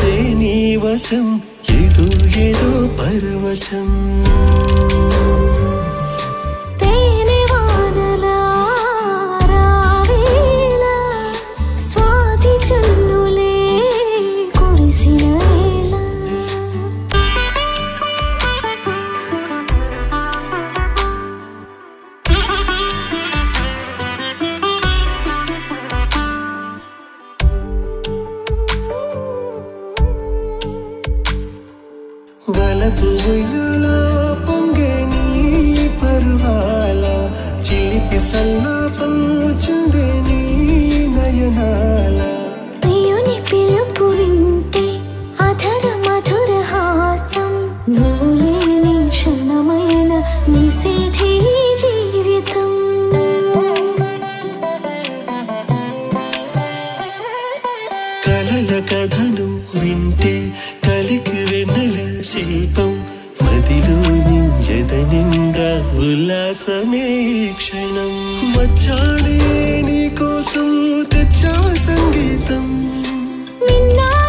మనసే నీ వశం ఏదో ఏదో పరవశం వలపు ఉయ్యాలో పొంగే నీ పర్వాల చిలిపి సల్లాపం చిందే నీ నయనాల ప్రియుని పిలుపు వింటే అధర మధుర హాసం నువ్వు లేని క్షణమైన నిశిధి జీవితం కలల కథను వింటే కలికి వెన్నెల శిల్పం మదిలోని ఎదనిండా ఉల్లాసమే క్షణం వచ్చాడే నీ కోసం తెచ్చా సంగీతం నిన్నా